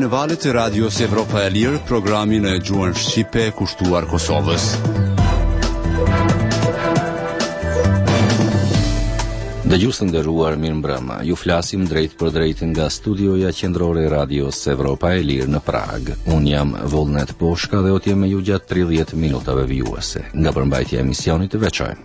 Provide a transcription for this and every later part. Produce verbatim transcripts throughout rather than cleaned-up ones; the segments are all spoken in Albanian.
në valët e radios Evropa e Lirë, programin e gjuhën shqipe kushtuar Kosovës. Dëgjues të nderuar, mirëmbrëma. Ju flasim drejt për drejt nga studioja qendrore e radios Evropa e Lirë në Prag. Unë jam Vullnet Poshka dhe do të jem me ju gjatë tridhjetë minutave vijuese. Nga përmbajtja e emisionit të veçojmë.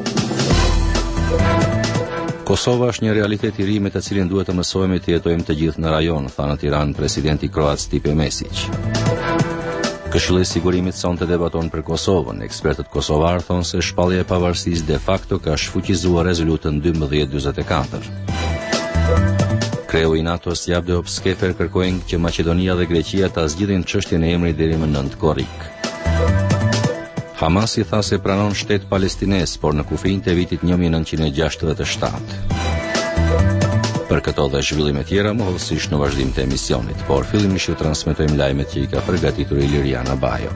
Kosova është një realitet i ri me të cilin duhet të mësojmë të jetojmë të gjithë në rajon, tha në Tiranë presidenti kroat Stipe Mesić. Këshilli i Sigurimit sonte debaton për Kosovën. Ekspertët kosovar thonë se shpallja e pavarësisë de facto ka shfuqizuar rezolutën dymbëdhjetë njëzet e katër. Kreu i NATO-s Javdo Skefer kërkojnë që Maqedonia dhe Greqia ta zgjidhin çështjen e emrit deri më nëntë korrik. Hamasi tha se pranon shtet palestines, por në kufijtë e vitit një mijë e nëntëqind e gjashtëdhjetë e shtatë. Për këto dhe zhvillime tjera, mohëllësisht në vazhdim të emisionit, por fillimisht ju transmetojmë lajmet që i ka përgatitur Iliriana Bajo.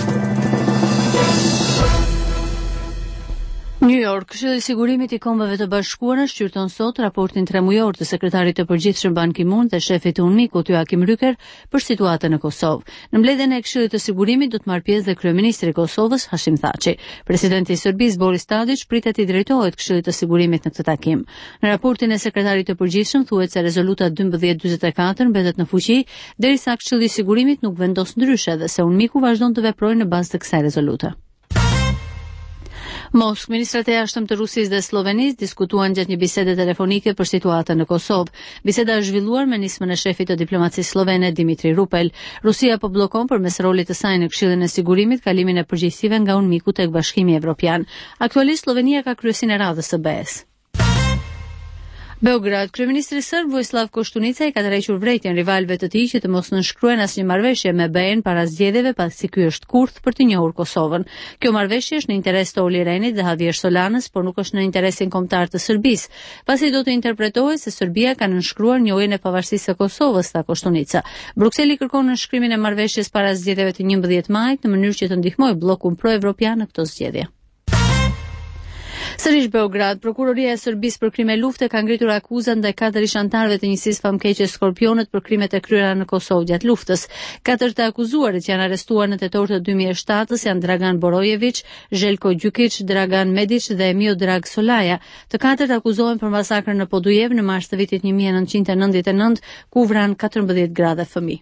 New York, Këshilli i Sigurimit i Kombeve të Bashkuara shqyrton sot raportin tremujor të sekretarit të përgjithshëm Ban Ki-moon dhe shefit të UNMIK-ut Joachim Rücker për situatën në Kosovë. Në mbledhjen e Këshillit të Sigurimit do të marrë pjesë dhe kryeministri i Kosovës Hashim Thaçi. Presidenti i Serbisë Boris Tadić pritet i drejtohet Këshillit të Sigurimit në këtë takim. Në raportin e sekretarit të përgjithshëm thuhet se rezoluta dymbëdhjetë njëzet e katër mbetet në fuqi derisa Këshilli i Sigurimit nuk vendos ndryshe dhe se UNMIK-u vazhdon të veprojë në bazë të kësaj rezolute. Moskë, ministrat e jashtëm të Rusisë dhe Slovenisë diskutuan gjatë një bisede telefonike për situatën në Kosovë. Biseda është zhvilluar me nismën e shefit të diplomacisë slovene Dimitri Rupel. Rusia po bllokon përmes rolit të saj në Këshillin e Sigurimit kalimin e përgjegjësive nga UNMIK-u tek Bashkimi Evropian. Aktualisht Slovenia ka kryesinë e radhës së B E-s. Beograd, kryeministri serb Vojislav Koštunica i ka tërhequr vërejtjen rivalëve të tij që të mos nënshkruajnë asnjë marrëveshje me B E-n para zgjedhjeve, pasi ky është kurth për të njohur Kosovën. Kjo marrëveshje është në interes të Olli Renit dhe Javier Solanës, por nuk është në interesin kombëtar të Serbisë, pasi do të interpretohet se Serbia ka nënshkruar njohjen e pavarësisë së Kosovës, tha Koštunica. Brukseli kërkon nënshkrimin e marrëveshjes para zgjedhjeve të njëmbëdhjetë majit në mënyrë që të ndihmojë bllokun pro-evropian në këto zgjedhje. Sërish Beograd, prokuroria e Serbisë për krime lufte ka ngritur akuzat ndaj katër ish anëtarëve të njësisë famkeqe Skorpionët për krimet e kryera në Kosovë gjatë luftës. Katër të akuzuarit janë arrestuar në tetor të dy mijë e shtatës janë Dragan Borojević, Željko Đukić, Dragan Medić dhe Miodrag Solaja. Të katërt akuzohen për masakrën në Podujev në mars të vitit një mijë e nëntëqind e nëntëdhjetë e nëntë, ku vran katërmbëdhjetë gra fëmijë.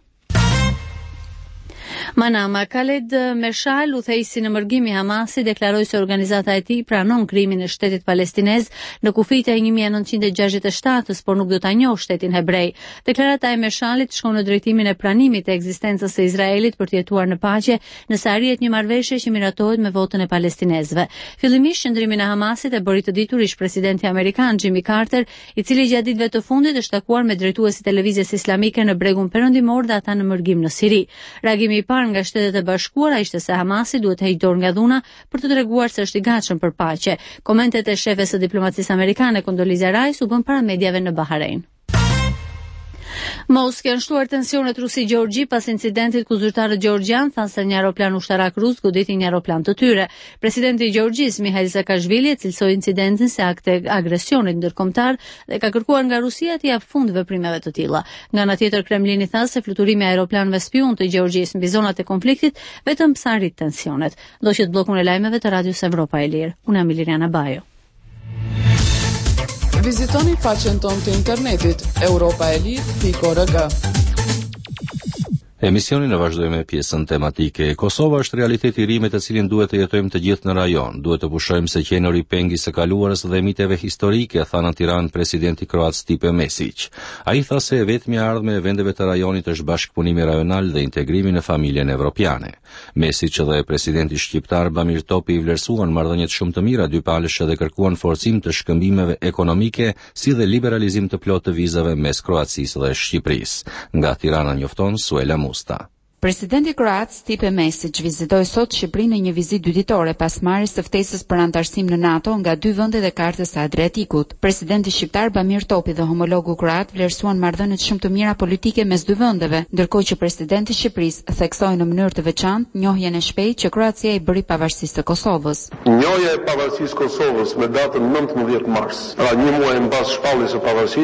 Manama, Khaled Meshal, udhëheqësi në mërgim i Hamasi, deklaroi se organizata e tij pranon krimin e shtetit palestinez në kufijtë e një mijë e nëntëqind e gjashtëdhjetë e shtatës, por nuk do ta njohë shtetin hebrej. Deklarata e Meshalit shkon në drejtimin e pranimit të ekzistencës së Izraelit për të jetuar në paqe, nëse arrihet një marrëveshje që miratohet me votën e palestinezëve. Fillimisht qendrimin e Hamasit e bëri të ditur ish presidenti amerikan Jimmy Carter, i cili gjatë ditëve të fundit është takuar me drejtuesit e lëvizjes islamike në bregun perëndimor dhe ata në mërgim në Siri. Reagimi i parë nga Shtetet e Bashkuara ishte se Hamasi duhet heqë dorë nga dhuna për të treguar se është i gatshëm për paqe. Komentet e shefes së diplomacisë amerikane Condoleezza Rice u bën para mediave në Bahrain. Moskë janë shtuar tensionet Rusi-Gjeorgji pas incidentit ku zyrtarët gjeorgjan thanë se një aeroplan ushtarak rus goditi një aeroplan të tyre. Presidenti i Gjeorgjisë Mikhail Saakashvili e cilsoi incidentin se akt e agresionit ndërkombëtar dhe ka kërkuar nga Rusia të japë fund veprimeve të tilla. Nga ana tjetër Kremlini tha se fluturimi i aeroplanëve spion të Gjeorgjisë mbi zonat e konfliktit vetëm psa rrit tensionet. Ndoqët bllokun e lajmeve të Radios Evropa e Lirë. Unë jam Iliriana Bajo. Vizitoni faqen tonë të internetit europa e lirë pikë org. Emisionin e vazhdojmë me pjesën tematike. Kosova është realitet i ri me të cilin duhet të jetojmë të gjithë në rajon. Duhet të pushojmë se qenori pengi së kaluarës dhe miteve historike, tha në Tiranë presidenti kroat Stipe Mesić. Ai tha se vetmi ardhme e vendeve të rajonit është bashkëpunimi rajonal dhe integrimi në familjen evropiane. Mesić dhe presidenti shqiptar Bamir Topi i vlerësuan marrëdhëniet shumë të mira dypalëshe dhe kërkuan forcim të shkëmbimeve ekonomike si dhe liberalizim të plotë të vizave mes Kroacisë dhe Shqipërisë. Nga Tirana njofton Suela Musta. Presidenti kroat Stipe Mesić vizitoi sot Shqipërinë në një vizitë dyditore pas marrjes së ftesës për anëtarësim në NATO nga dy vendet e kartës së Adriatikut. Presidenti shqiptar Bamir Topi dhe homologu kroat vlerësuan marrëdhëniet shumë të mira politike mes dy vendeve, ndërkohë që presidenti i Shqipërisë theksoi në mënyrë të veçantë njohjen e shpejtë që Kroacia i bëri pavarësisë së Kosovës. Njohja e pavarësisë së Kosovës me datën nëntëmbëdhjetë mars, pra një muaj mbas shpalljes së pavarësisë,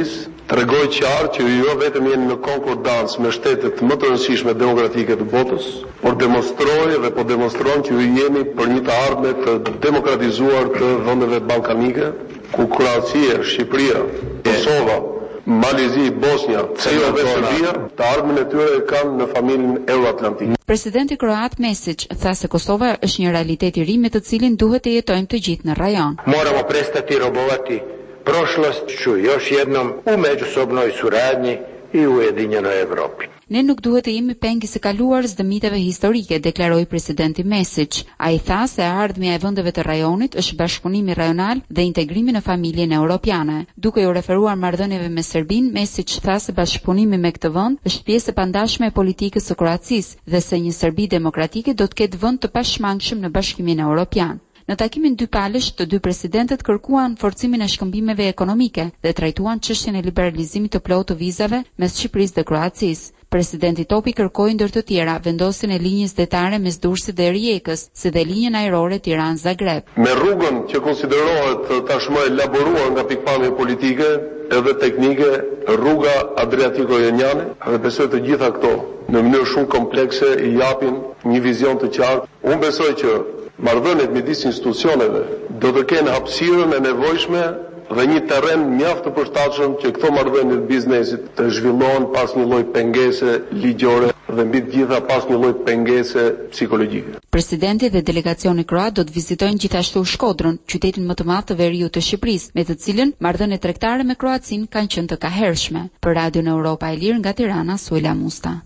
tregoj qartë që ju jo vetëm jeni në konkordancë me shtetet më të rëndësishme demokratike të botës, por demonstroj dhe po demonstron që ju jeni për një të ardhme të demokratizuar të vendeve ballkanike, ku Kroacia, Shqipëria, Kosova, Malizi, Bosnia, Serbia dhe Serbia, të ardhmen e tyre kanë në familjen euroatlantike. Presidenti kroat Mesić tha se Kosova është një realitet i ri me të cilin duhet të jetojmë të gjithë në rajon. Moramo prestati robovati prošlošću još jednom u međusobnoj suradnji i ujedinjenoj Evropi. Ne nuk duhet të jemi pengës së kaluar së dëmiteve historike, deklaroi presidenti Mesić. Ai tha se ardhmja e vendeve të rajonit është bashkëpunimi rajonal dhe integrimi në familjen europiane. Duke u referuar marrëdhënieve me Serbinë, Mesić tha se bashkëpunimi me këtë vend është pjesë e pandashme e politikës së Kroacisë dhe se një Serbi demokratike do të ketë vend të pashmangshëm në Bashkimin Evropian. Në takimin dypalësh, të dy presidentët kërkuan forcimin e shkëmbimeve ekonomike dhe trajtuan çështjen e liberalizimit të plotë të vizave mes Shqipërisë dhe Kroacisë. Presidenti Topi kërkoi ndër të tjera vendosjen e linjës detare mes Durrësit dhe Rijekës, si dhe linjën ajrore Tiranë-Zagreb. Me rrugën që konsiderohet tashmë e laboruar nga pikpamje politike edhe teknike, rruga Adriatiko-Joniane, dhe besoj të gjitha këto në mënyrë shumë komplekse i japin një vizion të qartë. Unë besoj që marrëdhëniet midis institucioneve do të kenë hapësirën e nevojshme dhe një terren mjaft të përshtatshëm që këto marrëdhënie të biznesit të zhvillohen pas një lloj pengese ligjore dhe mbi të gjitha pas një lloj pengese psikologjike. Presidenti dhe delegacioni kroat do të vizitojnë gjithashtu Shkodrën, qytetin më të madh të veriut të Shqipërisë, me të cilën marrëdhëniet tregtare me Kroacinë kanë qenë të kahershme. Për Radion Europa e Lirë nga Tirana, Suela Musta.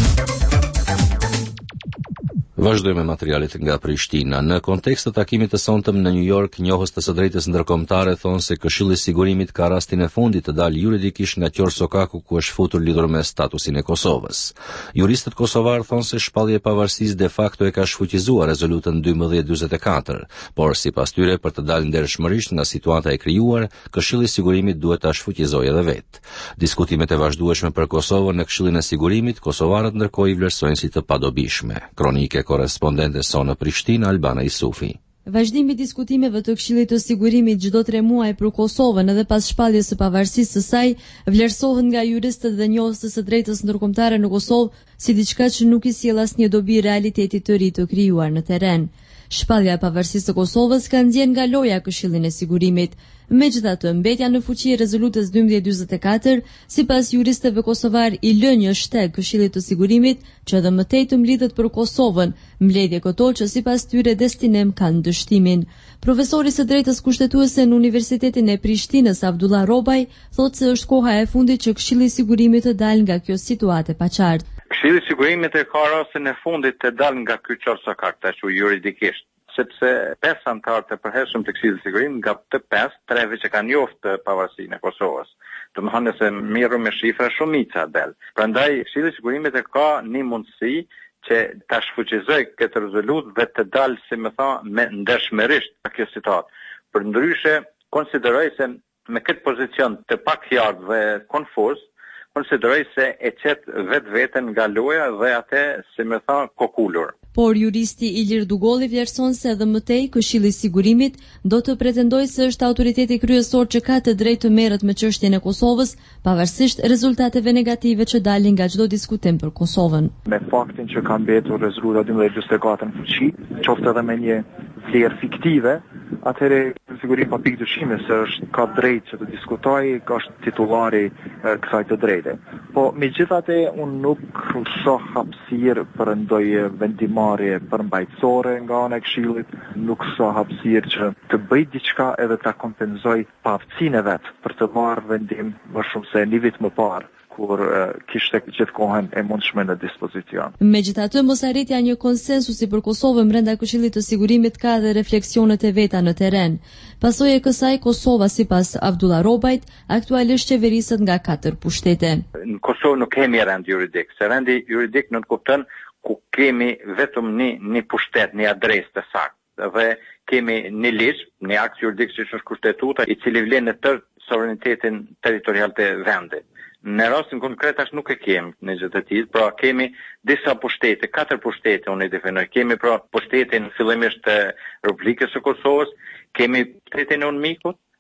Vazhdojmë me materialet nga Prishtina. Në kontekst të takimit të sonte në New York, njohës të së drejtës ndërkombëtare thonë se Këshilli i Sigurimit ka rastin e fundit të dalë juridikisht nga Qorsokaku ku është futur lidhur me statusin e Kosovës. Juristët kosovar thonë se shpallja e pavarësisë de facto e ka shfuqizuar rezolutën dymbëdhjetë dymbëdhjetë e katër, por sipas tyre për të dalë ndershmërisht nga situata e krijuar, Këshilli i Sigurimit duhet ta shfuqizojë edhe vetë. Diskutimet e vazhdueshme për Kosovën në Këshillin e Sigurimit, kosovarët ndërkohë i vlerësojnë si të padobishme. Kronike korrespondente sonë Prishtinë, Albana Isufi. Vazhdimi i diskutimeve të Këshillit të Sigurimit çdo tre muaj për Kosovën edhe pas shpalljes së pavarësisë së saj vlerësohet nga juristët dhe njohësës së drejtës ndërkombëtare në Kosovë si diçka që nuk i sjell asnjë dobi realitetit të ri të krijuar në terren. Shpallja e pavarësisë së Kosovës ka nxjerrë nga loja Këshillin e Sigurimit. Megjithatë, mbetja në fuqi e rezolutës dymbëdhjetë dymbëdhjetë e katër, sipas juristëve kosovar, i lë një shteg Këshillit të Sigurimit që edhe më tej të mlidhet për Kosovën, mbledhje këto që sipas tyre destinem kanë dështimin. Profesori së drejtës kushtetuese në Universitetin e Prishtinës, Abdullah Robaj, thotë se është koha e fundit që Këshilli i Sigurimit të dalë nga kjo situatë e paqartë. Këshilli i Sigurimit e ka rastin e fundit të dalë nga ky Qorsokak tash juridikisht, sepse pesë anëtarë të përhershëm të Këshillit të Sigurimit, nga të pesë, treve që kanë njoftë pavarësinë e Kosovës. Do të thonë se mirë me shifra shumica del. Prandaj Këshilli i Sigurimit e ka një mundësi që ta shfuqizojë këtë rezolutë dhe të dalë, si më tha, me ndershmërisht në kjo situatë. Përndryshe, konsideroj se me këtë pozicion të pakjartë dhe konfuz, konsideroj se e qet vetë vetën nga loja dhe atë, si më tha, kokulur. Por juristi Ilir Dugolli vlerëson se edhe më tej Këshilli i Sigurimit do të pretendojë se është autoriteti kryesor që ka të drejtë të merret me çështjen e Kosovës, pavarësisht rezultateve negative që dalin nga çdo diskutim për Kosovën. Me faktin që ka mbetur rezoluta dymbëdhjetë dymbëdhjetë e katër në fuqi, qoftë edhe me një vlerë fiktive, atëherë sigurisht pa pikë dyshimi se është ka drejtë që të diskutojë, ka është titullari e, kësaj të drejte. Po megjithatë unë nuk shoh hapësirë për ndonjë vendimarrje përmbajtësore nga ana e Këshillit, nuk shoh hapësirë që të bëjë diçka edhe ta kompenzojë paaftësinë e vet për të marrë vendim më shumë se një vit më parë, kur uh, kishte gjithkohën e mundshme në dispozicion. Megjithatë, mosarritja një konsensusi për Kosovën brenda Këshillit të Sigurimit ka dhe refleksionet e veta në terren. Pasojë e kësaj, Kosova, sipas Abdullah Robajt, aktualisht qeveriset nga katër pushtete. Në Kosovë nuk kemi rend juridik, se rendi juridik nuk kupton ku kemi vetëm një, një pushtet, një adresë të saktë, dhe kemi një ligj, një akt juridik që është kushtetuta, i cili vlen në tërë sovranitetin territorial të vendit. Në rastin konkret as nuk e kemi në gjë të tillë, pra kemi disa pushtete, katër pushtete unë i definoj. Kemi pra pushtetin fillimisht të Republikës së Kosovës, kemi pushtetin e Unmikut,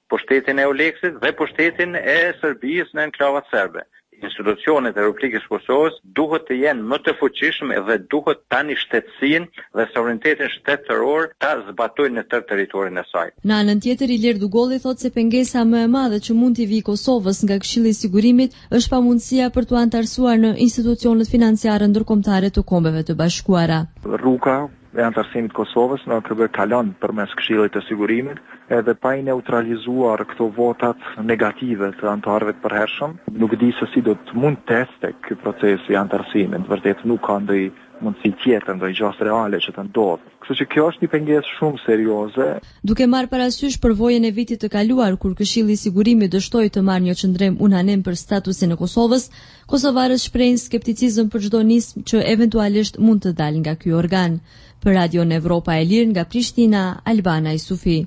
pushtetin e Euleksit dhe pushtetin e Serbisë në enklavat serbe. Institucionet e Republikës së Kosovës duhet të jenë më të fuqishme dhe duhet tani shtetësinë dhe sovranitetin shtetëror ta zbatojnë në tërë territorin e saj. Në anën tjetër, Ilir Dugolli thotë se pengesa më e madhe që mund t'i vijë Kosovës nga Këshilli i Sigurimit është pamundësia për t'u antarësuar në institucionet financiare ndërkombëtare të Kombeve të Bashkuara. Rruga e antarësimit Kosovës në K B kalon përmes Këshillit të Sigurimit, edhe pa i neutralizuar këto votat negative të antarëve të përhershëm, nuk di se si do të mund të ecë ky proces i antarësimit, vërtet nuk ka ndonjë mundësi tjetër, ndonjë gjë reale që të ndodhë. Kështu që kjo është një pengesë shumë serioze. Duke marrë parasysh përvojën e vitit të kaluar kur Këshilli i Sigurimit dështoi të marrë një qëndrim unanim për statusin e Kosovës, kosovarët shprehin skepticizëm për çdo nismë që eventualisht mund të dalë nga ky organ. Për Radion Evropa e Lirë nga Prishtina, Albana Isufi.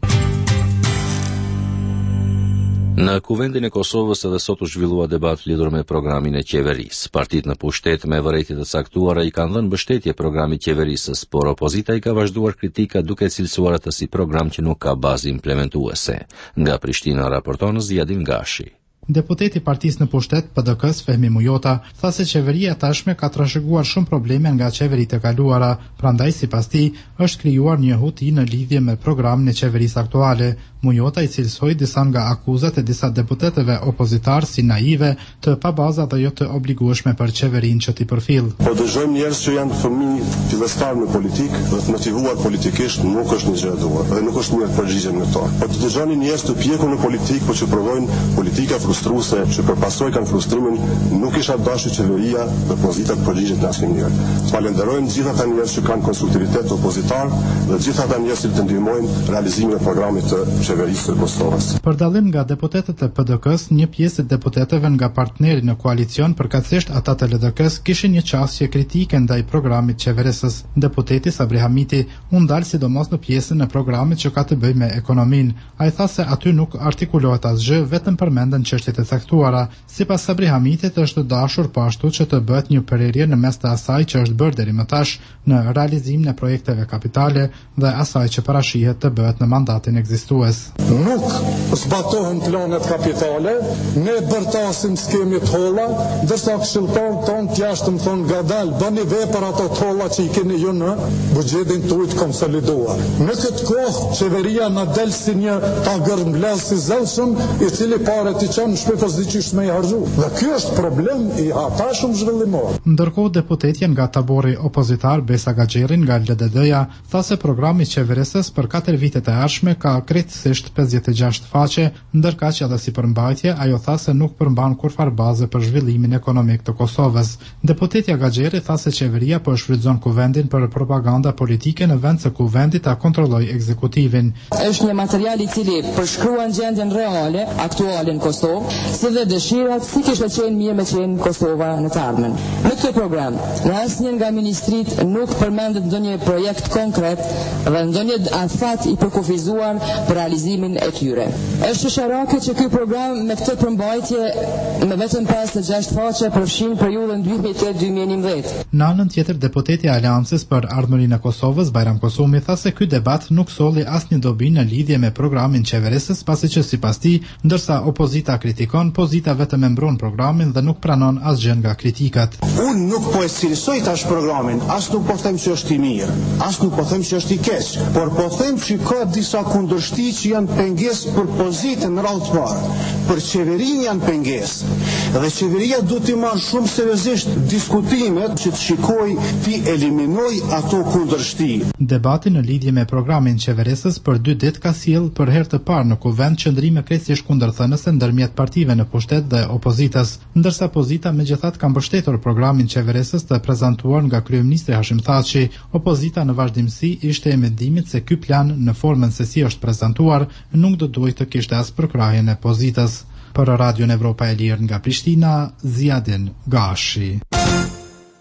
Në Kuvendin e Kosovës edhe sot u zhvillua debat lidhur me programin e qeverisë. Partitë në pushtet me vërejtje të caktuara i kanë dhënë mbështetje programit qeverisës, por opozita i ka vazhduar kritika duke cilësuar atë si program që nuk ka bazë implementuese. Nga Prishtina raporton Ziadin Gashi. Deputeti i partisë në pushtet P D K-s Fehmi Mujota tha se qeveria tashme ka trashëguar shumë probleme nga qeveritë e kaluara, prandaj sipas tij është krijuar një huti në lidhje me programin e qeverisë aktuale. Mujota i cilësoi disa nga akuzat e disa deputetëve opozitar si naive, të pabaza dhe jo të obligueshme për qeverinë që t'i përfill. Po dëgjojmë njerëz që janë fëmijë fillestar në politikë dhe të motivuar politikisht nuk është një gjë e duhur dhe nuk është mirë përgjigjem në to. Po të dëgjoni njerëz të pjekur në politikë por që provojnë politika frustruese që përpasoj kanë frustrimin, nuk isha dashur qeveria dhe opozita të përgjigjet në asnjë mënyrë. Falenderojmë gjithë ata njerëz që kanë konstruktivitet opozitar dhe gjithë ata njerëz që të ndihmojnë realizimin e programit të qeverisë së Kosovës. Për dallim nga deputetët e P D K-s, një pjesë e deputetëve nga partneri në koalicion, përkatësisht ata të L D K-s, kishin një qasje kritike ndaj programit qeverisës. Deputeti Sabri Hamiti u ndal sidomos në pjesën e programit që ka të bëjë me ekonominë. Ai tha se aty nuk artikulohet asgjë, vetëm përmenden çështjet e caktuara. Sipas Sabri Hamitit është dashur po ashtu që të bëhet një përerje në mes të asaj që është bërë deri më tash në realizimin e projekteve kapitale dhe asaj që parashihet të bëhet në mandatin ekzistues. Nuk zbatohen planet kapitale, ne bërtasim skemit holla, ndërsa këshilltarët tonë t'jashtë më thonë gadal, bëni vepër ato holla që i keni ju në buxhetin tuaj të konsoliduar. Në këtë kohë qeveria na del si një tagër mbledhës i zellshëm, i cili pare t'i çon në shtëpi pasdiqysh me i harxhu. Dhe ky është problem i hatashëm zhvillimor. Ndërkohë deputetja nga tabori opozitar Besa Gaxherin nga L D D-ja tha se programi i qeverisës për katër vitet e ardhshme ka krejtësisht pesëdhjetë e gjashtë faqe, ndërkaq edhe si përmbajtje ajo tha se nuk përmban kurfar baze për zhvillimin ekonomik të Kosovës. Deputetja Gaxheri tha se qeveria po shfrytëzon kuvendin për propaganda politike në vend se kuvendi ta kontrollojë ekzekutivin. Është një material i cili përshkruan gjendjen reale, aktuale në Kosovë, si dhe dëshirat si kishte qenë mirë me qenë Kosova në të ardhmen. Në këtë program, në asnjë nga ministritë nuk përmendet ndonjë projekt konkret dhe ndonjë afat i përkufizuar për realizimin e tyre. Është sharake që ky program me këtë përmbajtje me vetëm pesë e gjashtë faqe përfshin periudhën dy mijë e tetë dy mijë e njëmbëdhjetë. Në anën tjetër, deputeti i Aleancës për Ardhmërinë e Kosovës, Bajram Kosumi, tha se ky debat nuk solli asnjë dobi në lidhje me programin qeverisës, pasi që sipas tij, ndërsa opozita kritikon, pozita vetëm e mbron programin dhe nuk pranon asgjë nga kritikat. Unë nuk po e cilësoj tash programin, as nuk po them që është i mirë, as nuk po them që është i keq, por po them që ka disa kundërshti që janë pengesë për pozitën në radhë të parë. Për qeverinë janë pengesë. Dhe qeveria duhet të marrë shumë seriozisht diskutimet që të shikojë të eliminojë ato kundërshti. Debati në lidhje me programin qeverisës për dy ditë ka sjell për herë të parë në kuvend qëndrime krejtësisht kundërthënëse ndërmjet partive në pushtet dhe opozitës, ndërsa opozita megjithatë ka mbështetur programin qeverisës të prezantuar nga kryeministri Hashim Thaçi. Opozita në vazhdimsi ishte e mendimit se ky plan në formën se si është prezantuar nuk do duhet të kishte as përkrahjen e pozitës. Për Radion Evropa e Lirë nga Prishtina, Ziadin Gashi.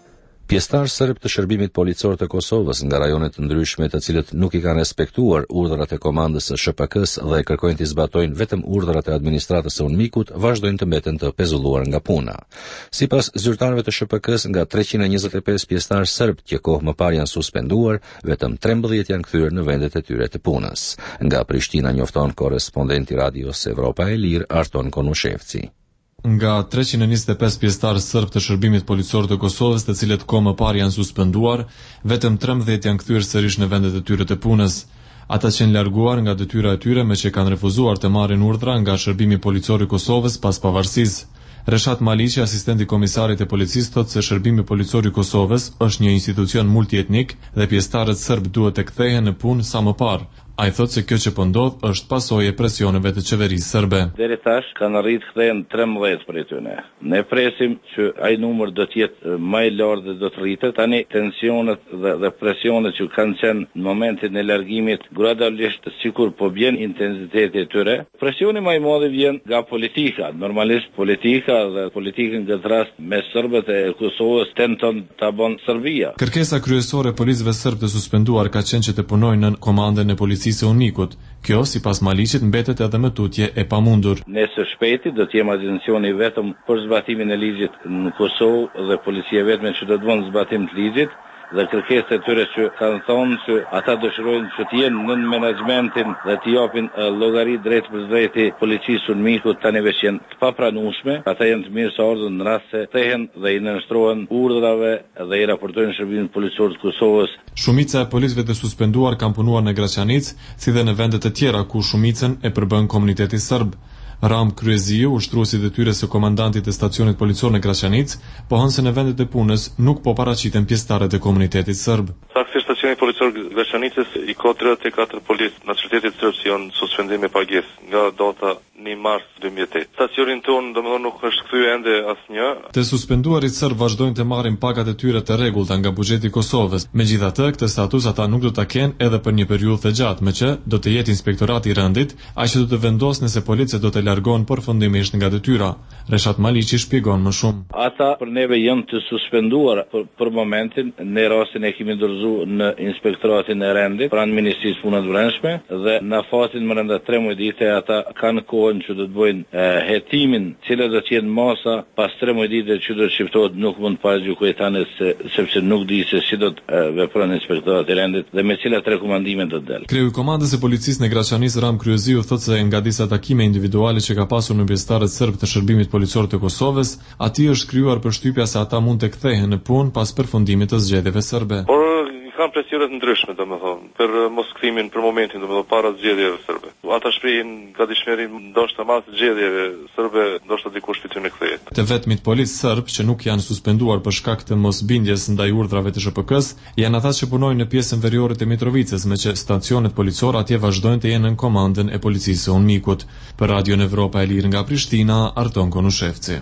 Pjesëtar serb të shërbimit policor të Kosovës nga rajone të ndryshme të cilët nuk i kanë respektuar urdhrat e komandës së S H P K-s dhe kërkojnë të zbatojnë vetëm urdhrat e administratës së UNMIK-ut, vazhdojnë të mbeten të pezulluar nga puna. Sipas zyrtarëve të S H P K-s, nga treqind e njëzet e pesë pjesëtar serb që kohë më parë janë suspenduar, vetëm trembëdhjetë janë kthyer në vendet e tyre të punës. Nga Prishtina njofton korrespondenti Radios Evropa e Lirë Arton Konushevci. Nga treqind e njëzet e pesë pjesëtarë serb të shërbimit policor të Kosovës, të cilët kohë më parë janë suspenduar, vetëm trembëdhjetë janë kthyer sërish në vendet e tyre të punës. Ata që janë larguar nga detyra e tyre me që kanë refuzuar të marrin urdhra nga shërbimi policor i Kosovës pas pavarësisë. Reshat Maliqi, asistenti komisarit e policisë, thotë se shërbimi policor i Kosovës është një institucion multietnik dhe pjesëtarët serb duhet të kthehen në punë sa më parë. Ai thotë se kjo që po ndodh është pasojë e presioneve të qeverisë serbe. Deri tash kanë arritë kthehen trembëdhjetë prej tyre. Ne presim që ai numër do të jetë më i lartë dhe do të rritet. Tani tensionet dhe, dhe presionet që kanë qenë në momentin e largimit gradualisht sikur po bën intensiteti e tyre. Presioni më i madh vjen nga politika. Normalisht politika dhe politikën në këtë rast me serbët e Kosovës tenton ta bën Serbia. Kërkesa kryesore e policëve serb të suspenduar ka qenë që të punojnë në komandën e policisë së UNMIK-ut. Kjo, sipas Maliqit, mbetet edhe me tutje e pamundur. Ne së shpejti do të jemi agencioni vetëm për zbatimin e ligjit në Kosovë dhe policia vetëm që do të bëjnë zbatim të ligjit dhe kërkesat e tyre që kanë thonë që ata dëshirojnë që të jenë në menaxhmentin dhe të japin llogari drejt për drejti policisë UNMIK-ut tani veç janë të papranueshme. Ata janë të mirëseardhur në rast se thehen dhe i nënshtrohen urdhrave dhe i raportojnë shërbimin policor të Kosovës. Shumica e policëve të suspenduar kanë punuar në Graçanic, si dhe në vendet e tjera ku shumicën e përbën komuniteti serb. Ram Kryeziu, ushtruesi i detyrës së komandantit të stacionit policor në Graçanic, pohon se në vendet e punës nuk po paraqiten pjesëtarët e komunitetit serb. Saktësisht stacioni policor Graçanicës i ka tridhjetë e katër policë nacionalitetit serb që janë suspendim me pagesë nga data një mars dy mijë e tetë. Stacionin ton domethënë nuk është kthyer ende asnjë. Të suspenduarit serb vazhdojnë të marrin pagat e tyre të rregullta nga buxheti i Kosovës. Megjithatë, këtë status ata nuk do ta kenë edhe për një periudhë të gjatë, me që do të jetë inspektorati i rëndit, ai që do të vendosë nëse policia do të largohen përfundimisht nga detyra. Reshat Maliqi shpjegon më shumë. Ata për neve janë të suspenduar për, për momentin, në rastin e kemi dorëzuar në inspektoratin e rendit pranë Ministrisë Punëve të Brendshme dhe në fazën brenda tre muaj ditë ata kanë kohën që do të bëjnë hetimin, cila do të jenë masa pas tre muaj ditë që do të shiftohet, nuk mund të paragjykojë tani se sepse nuk di se si do të vepron inspektorati i rendit dhe me cilat rekomandime do të dalë. Kreu i komandës së policisë në Graçanis Ram Kryeziu thotë se nga disa takime individuale që ka pasur me pjesëtarët serb të shërbimit policor të Kosovës, aty është krijuar përshtypja se ata mund të kthehen në punë pas përfundimit të zgjedhjeve serbe. Por kanë presionet ndryshme, domethënë, për mos kthimin për momentin, domethënë para zgjedhjeve serbe. Ata shprehin gatishmëri ndoshta mas zgjedhjeve serbe, ndoshta dikush fiton e kthehet. Të vetmit policë serb që nuk janë suspenduar për shkak të mosbindjes ndaj urdhrave të S H P K-s, janë ata që punojnë në pjesën veriore të Mitrovicës, me që stacionet policor atje vazhdojnë të jenë në komandën e policisë së UNMIK-ut. Për Radion Evropa e Lirë nga Prishtina, Arton Konushevci.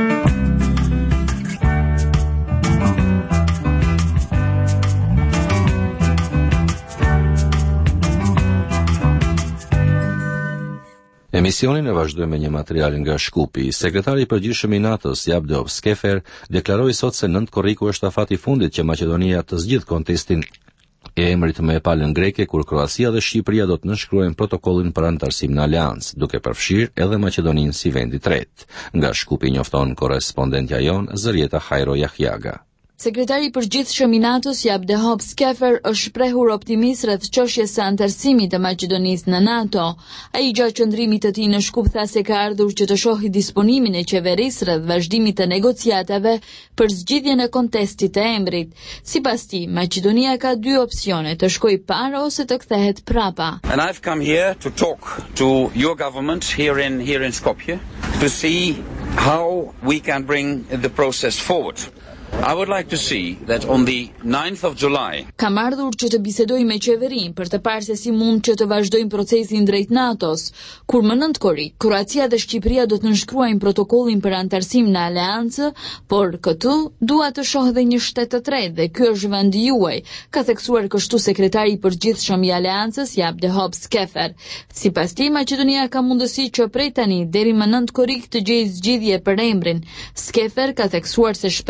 Emisionin e vazhdoi me një material nga Shkupi. Sekretari i përgjithshëm i NATO-s, Jabdov Skefer, deklaroi sot se nëntë korriku është afati i fundit që Maqedonia të zgjidhë kontestin e emrit me palën greke, kur Kroacia dhe Shqipëria do të nënshkruajnë protokollin për antarësim në aleancë, duke përfshirë edhe Maqedoninë si vendi i tretë. Nga Shkupi njofton korrespondentja jon Zërieta Hajro Jahjaga. Sekretari i përgjithshëm i NATO-s Jabdehop Skefer është shprehur optimist rreth çështjes së antarësimit të Maqedonisë në NATO. Ai gjatë qëndrimit të tij në Shkup tha se ka ardhur që të shohë disponimin e qeverisë rreth vazhdimit të negociatave për zgjidhjen e kontestit të emrit. Sipas tij, Maqedonia ka dy opsione: të shkojë para ose të kthehet prapa. And I've come here to talk to your government here in here in Skopje to see how we can bring the process forward. I would like to see that on the ninth of July. Kam ardhur që të bisedoj me qeverinë për të parë se si mund që të vazhdojmë procesin drejt NATO-s. Kur më nëntë korrik, Kroacia dhe Shqipëria do të nënshkruajnë protokollin për antarësim në aleancë, por këtu dua të shoh edhe një shtet të tretë dhe ky është vendi juaj, ka theksuar kështu sekretari i përgjithshëm i aleancës Jabdehop Skefer. Sipas tij, Maqedonia ka mundësi që prej tani deri më nëntë korrik të gjejë zgjidhje për emrin. Skefer ka theksuar se shpreson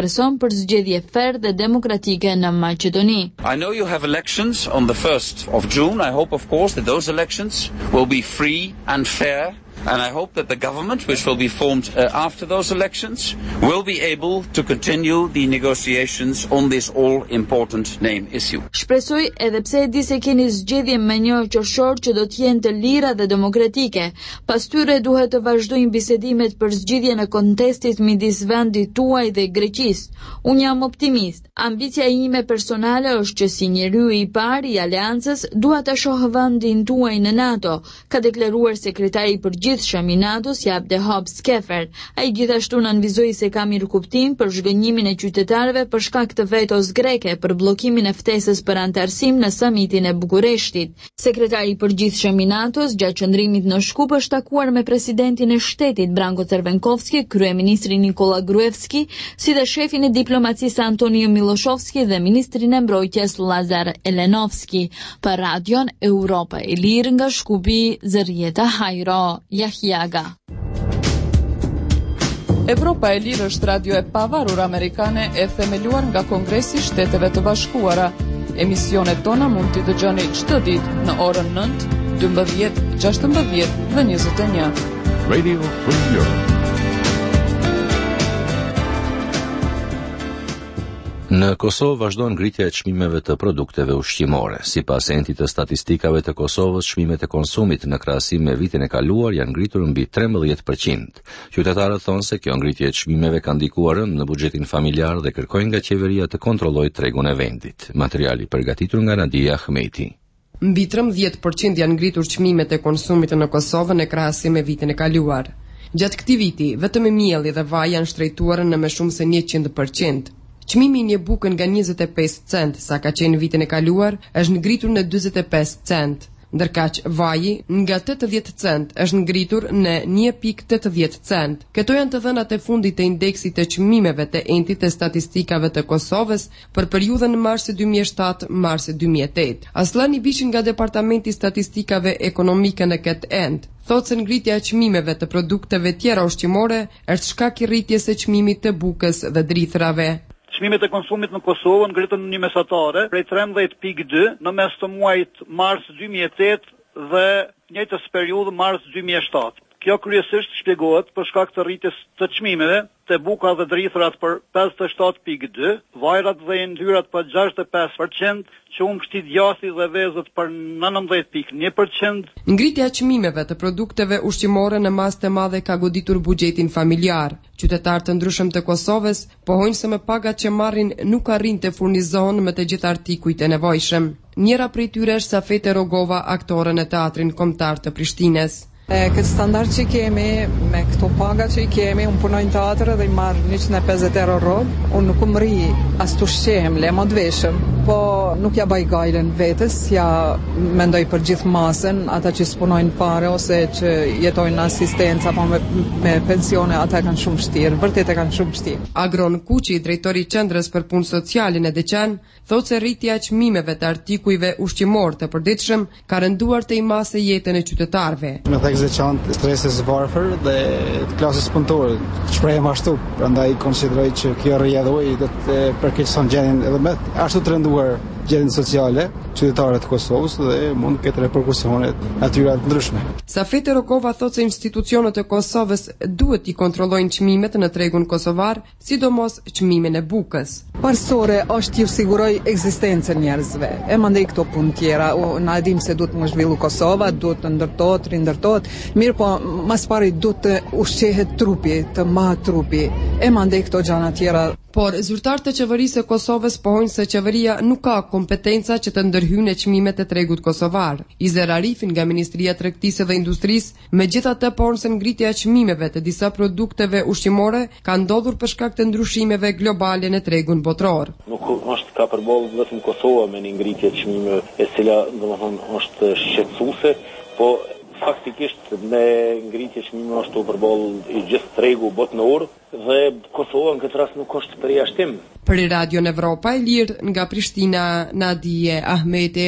për zgjedhje fair dhe demokratike në Maqedoni. I know you have elections on the first of June. I hope, of course, that those elections will be free and fair. And I hope that the government, which will be formed uh, after those elections, will be able to continue the negotiations on this all-important name issue. Shpresoj edhe pse e di se keni zgjedhje me një qershor që do të jenë të lira dhe demokratike. Pas tyre duhet të vazhdojnë bisedimet për zgjidhjen e kontestit midis vendit tuaj dhe Greqisë. Unë jam optimist. Ambicia ime personale është që si njeriu i parë i aleancës dua ta shoh vendin tuaj në NATO, ka deklaruar sekretari i përgjithshëm i NATO-s Abdehab Skefer. Ai gjithashtu nënvizoi se ka mirëkuptim për zhgënjimin e qytetarëve për shkak të vetos greke për bllokimin e ftesës për antarësim në samitin e Bukureshtit. Sekretari i përgjithshëm i NATO-s gjatë qëndrimit në Shkup është takuar me presidentin e shtetit Branko Cervenkovski, kryeministrin Nikola Gruevski, si dhe shefin e diplomacisë Antonio Miloshovski dhe ministrin e mbrojtjes Lazar Elenovski. Për radion Europa e Lirë nga Shkupi, Zërieta Hajro, Jahjaga. Evropa e Lirë është radio e pavarur amerikane e themeluar nga Kongresi i Shteteve të Bashkuara. Emisionet tona mund t'i dëgjoni çdo ditë në orën nëntë, dymbëdhjetë, gjashtëmbëdhjetë dhe njëzet e një. Radio Free Europe. Në Kosovë vazhdon ngritja e çmimeve të produkteve ushqimore. Sipas entit të statistikave të Kosovës, çmimet e konsumit në krahasim me vitin e kaluar janë ngritur mbi trembëdhjetë përqind. Qytetarët thonë se kjo ngritje e çmimeve ka ndikuar rënd në buxhetin familjar dhe kërkojnë nga qeveria të kontrollojë tregun e vendit. Materiali përgatitur nga Nadia Ahmeti. Mbi trembëdhjetë përqind janë ngritur çmimet e konsumit në Kosovë në krahasim me vitin e kaluar. Gjatë këtij viti, vetëm mielli dhe vaji janë shtrejtuar në më shumë se njëqind përqind. Çmimi i një buke nga njëzet e pesë cent, sa ka qenë vitin e kaluar, është ngritur në dyzet e pesë cent, ndërkaq vaji nga tetëdhjetë cent është ngritur në një pikë tetëdhjetë cent. Këto janë të dhënat e fundit të indeksit të çmimeve të entit të statistikave të Kosovës për periudhën mars dy mijë e shtatë mars dy mijë e tetë. Asllani Biçi nga Departamenti i Statistikave Ekonomike në këtë end thotë se ngritja e çmimeve të produkteve tjera ushqimore është shkak i rritjes së çmimit të bukës dhe drithrave. Çmimet e konsumit në Kosovë ngritën në një mesatare prej trembëdhjetë pikë dy në mes të muajit mars dy mijë e tetë dhe njëjtës periudhë mars dy mijë e shtatë. Kjo kryesisht shpjegohet për shkak të rritjes të çmimeve të buka dhe drithrat për pesëdhjetë e shtatë pikë dy, vajrat dhe yndyrat për gjashtëdhjetë e pesë përqind, qumshti, djathi dhe vezët për nëntëdhjetë pikë një përqind. Ngritja e çmimeve të produkteve ushqimore në masë të madhe ka goditur buxhetin familjar. Qytetarë të ndryshëm të Kosovës pohojnë se me pagat që marrin nuk arrin të furnizohen me të gjithë artikujt e nevojshëm. Njëra prej tyre është Safete Rogova, aktore në Teatrin Kombëtar të Prishtinës. E, këtë standard që kemi, me këto paga që i kemi, unë punoj në teatr dhe i marrë njëqind e pesëdhjetë euro rob, unë nuk më ri as të ushqehem, le më të veshëm, po nuk ja baj gajlen vetës, ja mendoj për gjithë masën, ata që s'punojnë pare ose që jetojnë në asistencë apo me, me pensione, ata kanë shumë vështirë, vërtet e kanë shumë vështirë. Agron Kuqi, drejtori i Qendrës për Punë Sociale në Deqan, thotë se rritja e çmimeve të artikujve ushqimor të përditshëm ka rënduar të imase jetën e qytetarëve. Dhe qantë streses varfër dhe klasës punëtore. Shprehem ashtu, prandaj konsideroj që kjo rrjedhoj do të përkeqëson gjendjen edhe më ashtu të rënduar gjendjen sociale qytetarëve të Kosovës dhe mund të ketë reperkusione natyra të ndryshme. Safete Rokova thotë se institucionet e Kosovës duhet i kontrollojnë çmimet në tregun kosovar, sidomos çmimin e bukës. Parsore është t'ju siguroj ekzistencën njerëzve. E mandej këto punë tjera, na e dim se duhet më zhvillu Kosova, duhet të ndërtohet, rindërtohet, mirë po mas pari duhet të ushqehet trupi, të mahet trupi. E mandej këto gjana tjera. Por zyrtarët e qeverisë së Kosovës pohojnë se qeveria nuk ka kompetenca që të ndërhyjnë në çmimet e tregut kosovar. Izer Arifin nga Ministria e Tregtisë dhe Industrisë, megjithatë pohon se ngritja e çmimeve të disa produkteve ushqimore ka ndodhur për shkak të ndryshimeve globale në tregun botror. Nuk është ka përballë vetëm Kosova me një ngritje të çmimeve, e cila domethënë është shqetësuese, po faktikisht me ngritje çmimeve është u përballë i gjithë tregu botëror dhe Kosova në këtë rast nuk është përjashtim. Për Radio Evropa e Lirë nga Prishtina, Nadia Ahmeti.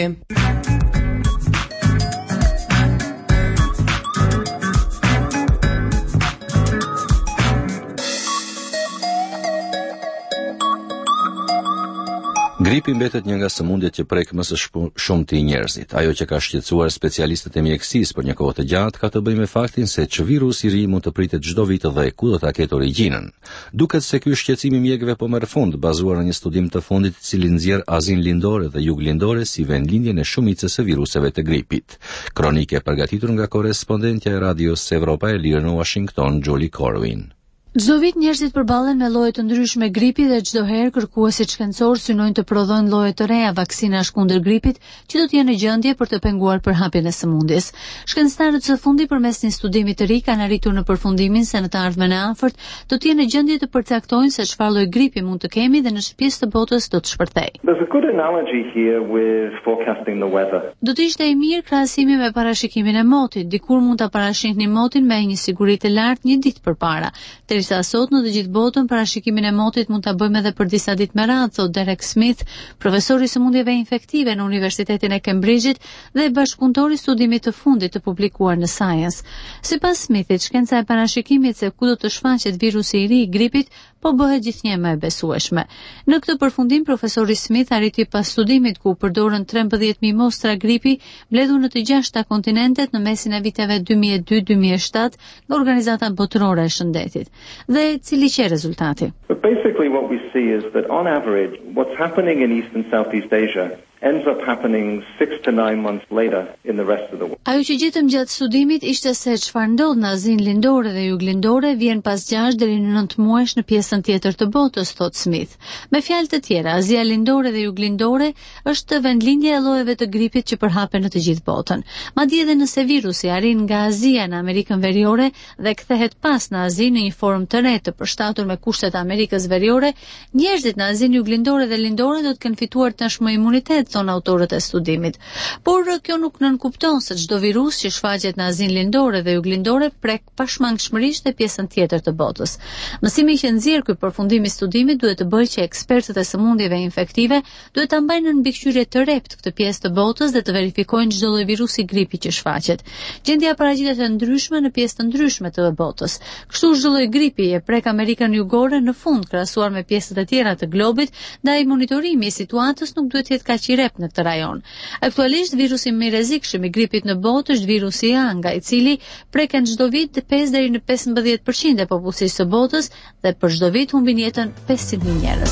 Gripi mbetet një nga sëmundjet që prek më së shumti njerëzit. Ajo që ka shqetësuar specialistët e mjekësisë për një kohë të gjatë ka të bëjë me faktin se që virusi i ri mund të pritet çdo vit dhe ku do ta ketë origjinën. Duket se ky shqetësim i mjekëve po merr fund, bazuar në një studim të fundit i cili nxjerr Azinë Lindore dhe Jug Lindore si vendlindjen e shumicës së viruseve të gripit. Kronike e përgatitur nga korrespondentja e Radios Evropa e Lirë në Washington, Julie Corwin. Çdo vit njerëzit përballen me lloje të ndryshme gripi dhe çdo herë kërkuesit shkencor synojnë të prodhojnë lloje të reja vaksinash kundër gripit që do të jenë në gjendje për të penguar përhapjen e sëmundjes. Shkencëtarët së fundi përmes një studimi të ri kanë arritur në përfundimin se në të ardhmen e afërt do të jenë në gjendje të përcaktojnë se çfarë lloj gripi mund të kemi dhe në çfarë pjesë të botës do të shpërthejë. There's a good analogy here with forecasting the weather. Do të ishte i mirë krahasimi me parashikimin e motit. Dikur mund ta parashihni motin me një siguri të lartë një ditë përpara. Sa sot në të gjithë botën parashikimin e motit mund ta bëjmë edhe për disa ditë me radhë, thot Derek Smith, profesor i sëmundjeve infektive në Universitetin e Cambridge-it dhe bashkëpunëtor i studimit të fundit të publikuar në Science. Sipas Smithit, shkenca e parashikimit se ku do të shfaqet virusi i ri i gripit po bëhet gjithnjë më e besueshme. Në këtë përfundim, profesori Smith arriti pas studimit ku përdorën trembëdhjetë mijë mostra gripi mbledhur në të gjashta kontinentet në mesin e viteve dy mijë e dy dy mijë e shtatë nga Organizata Botërore e Shëndetit. Dhe cili që rezultati? But basically what we see is that on average what's happening in East and Southeast Asia ends up happening six to nine months later in the rest of the world. Ajo që gjetëm gjatë studimit ishte se çfarë ndodh në Azinë Lindore dhe Jug Lindore vjen pas gjashtë deri në nëntë muajsh në pjesën tjetër të botës, thot Smith. Me fjalë të tjera, Azia Lindore dhe Jug Lindore është vendlindja e llojeve të gripit që përhapen në të gjithë botën. Madje edhe nëse virusi arrin nga Azia në Amerikën Veriore dhe kthehet pas në Azi në një formë të re të përshtatur me kushtet e Amerikës Veriore, njerëzit në Azinë Jug Lindore dhe Lindore do të kenë fituar tashmë imunitet, thon autorët e studimit. Por kjo nuk nënkupton se çdo virus që shfaqet në Azinë Lindore dhe Jug Lindore prek pashmangshmërisht e pjesën tjetër të botës. Mësimi që nxjerr ky përfundim i studimit duhet të bëjë që ekspertët e sëmundjeve infektive duhet ta mbajnë në mbikëqyrje të rrept këtë pjesë të botës dhe të verifikojnë çdo lloj virusi gripi që shfaqet. Gjendja paraqitet e ndryshme në pjesë të ndryshme të botës. Kështu çdo lloj gripi e prek Amerikën Jugore në fund krahasuar me pjesët e tjera të globit, ndaj monitorimi i situatës nuk duhet të jetë kaq i rrept në këtë rajon. Aktualisht virusi më i rrezikshëm i gripit në botë është virusi A, nga i cili preken çdo vit pesë deri në pesëmbëdhjetë përqind e popullsisë së botës dhe për çdo vit humbin jetën pesëqind mijë njerëz.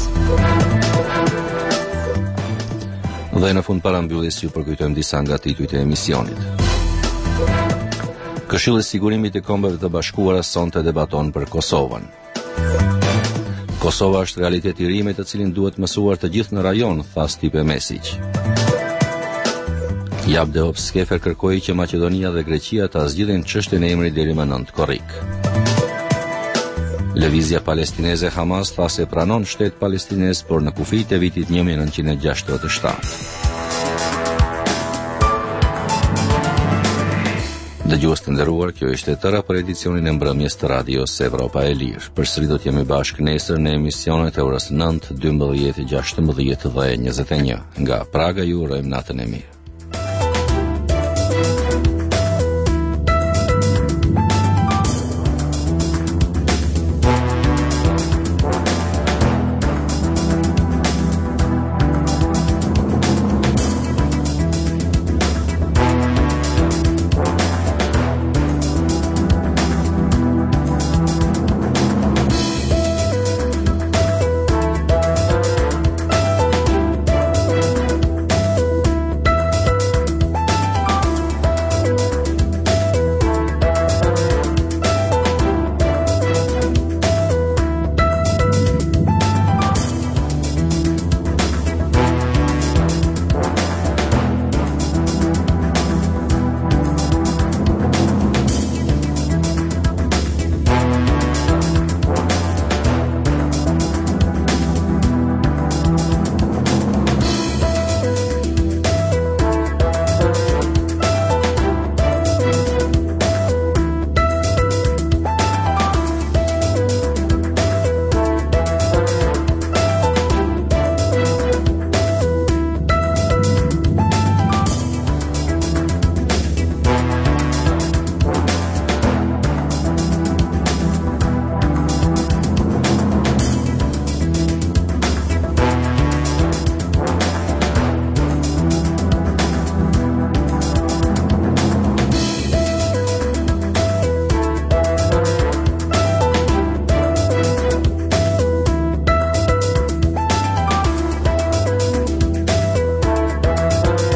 Dhe në fund parambyllis ju përkujtojmë disa nga titujt e emisionit. Këshilli i Sigurimit të Kombeve të Bashkuara sonte debaton për Kosovën. Kosova është realitet i ri me të cilin duhet mësuar të gjithë në rajon, tha Stipe Mesić. Jabdehop Skefer kërkoi që Maqedonia dhe Greqia ta zgjidhin çështjen e emrit deri më nëntë korrik. Lëvizja palestineze Hamas tha se pranon shtet palestinez, por në kufijtë e vitit një mijë e nëntëqind e gjashtëdhjetë e shtatë. Dëgjues të nderuar, kjo ishte e tëra për edicionin e mbrëmjes të Radios Evropa e Lirë. Përsëri do të jemi bashkë nesër në emisionet e orës nëntë, dymbëdhjetë, gjashtëmbëdhjetë dhe njëzet e një. Nga Praga ju urojmë natën e mirë.